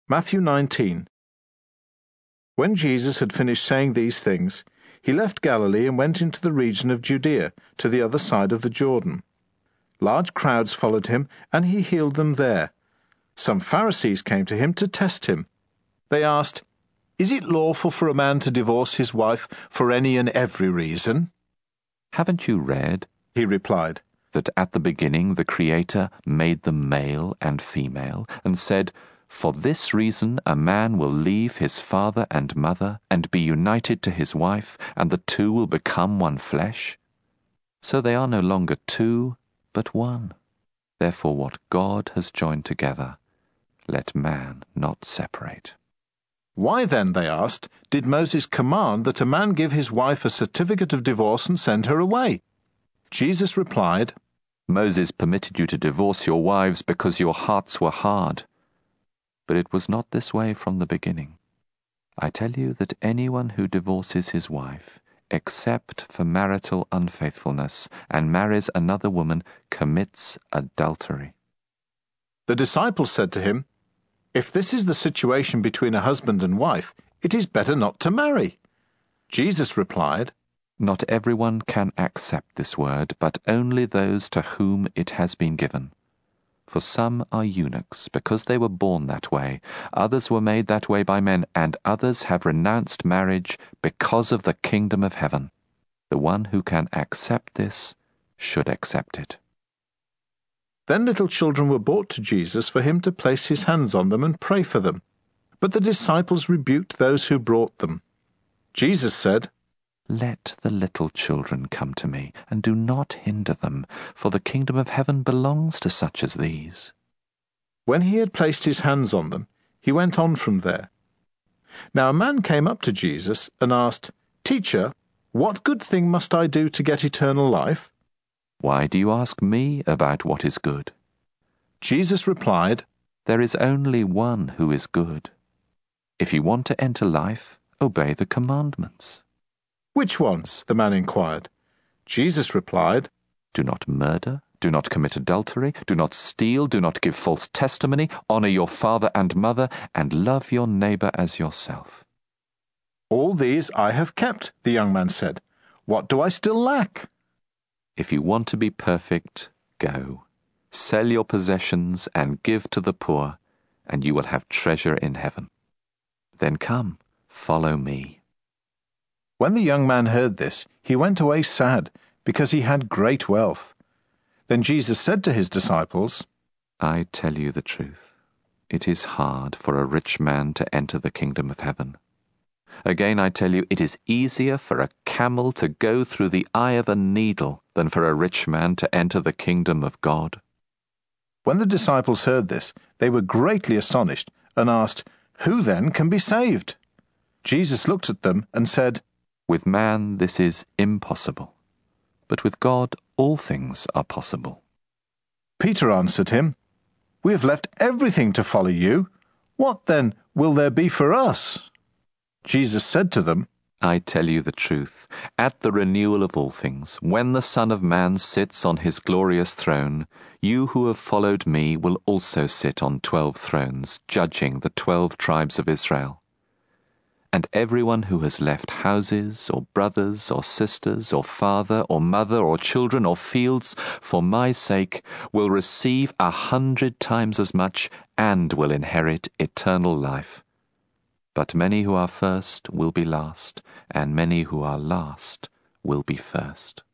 Matthew 19. When Jesus had finished saying these things, he left Galilee and went into the region of Judea, to the other side of the Jordan. Large crowds followed him, and he healed them there. Some Pharisees came to him to test him. They asked, "Is it lawful for a man to divorce his wife for any and every reason?" "Haven't you read," he replied, "that at the beginning the Creator made them male and female, and said, 'For this reason a man will leave his father and mother and be united to his wife, and the two will become one flesh'? So they are no longer two, but one. Therefore what God has joined together, let man not separate." "Why then," they asked, "did Moses command that a man give his wife a certificate of divorce and send her away?" Jesus replied, "Moses permitted you to divorce your wives because your hearts were hard. But it was not this way from the beginning. I tell you that anyone who divorces his wife, except for marital unfaithfulness, and marries another woman, commits adultery." The disciples said to him, "If this is the situation between a husband and wife, it is better not to marry." Jesus replied, "Not everyone can accept this word, but only those to whom it has been given. For some are eunuchs, because they were born that way. Others were made that way by men, and others have renounced marriage because of the kingdom of heaven. The one who can accept this should accept it." Then little children were brought to Jesus for him to place his hands on them and pray for them. But the disciples rebuked those who brought them. Jesus said, "Let the little children come to me, and do not hinder them, for the kingdom of heaven belongs to such as these." When he had placed his hands on them, he went on from there. Now a man came up to Jesus and asked, "Teacher, what good thing must I do to get eternal life?" "Why do you ask me about what is good?" Jesus replied, "There is only one who is good. If you want to enter life, obey the commandments." "Which ones?" the man inquired. Jesus replied, "Do not murder, do not commit adultery, do not steal, do not give false testimony, honor your father and mother, and love your neighbor as yourself." "All these I have kept," the young man said. "What do I still lack?" "If you want to be perfect, go. Sell your possessions and give to the poor, and you will have treasure in heaven. Then come, follow me." When the young man heard this, he went away sad, because he had great wealth. Then Jesus said to his disciples, "I tell you the truth. It is hard for a rich man to enter the kingdom of heaven. Again I tell you, it is easier for a camel to go through the eye of a needle than for a rich man to enter the kingdom of God." When the disciples heard this, they were greatly astonished and asked, "Who then can be saved?" Jesus looked at them and said, "With man this is impossible, but with God all things are possible." Peter answered him, "We have left everything to follow you. What then will there be for us?" Jesus said to them, "I tell you the truth. At the renewal of all things, when the Son of Man sits on his glorious throne, you who have followed me will also sit on 12 thrones, judging the 12 tribes of Israel. And everyone who has left houses, or brothers, or sisters, or father, or mother, or children, or fields, for my sake, will receive 100 times as much, and will inherit eternal life. But many who are first will be last, and many who are last will be first."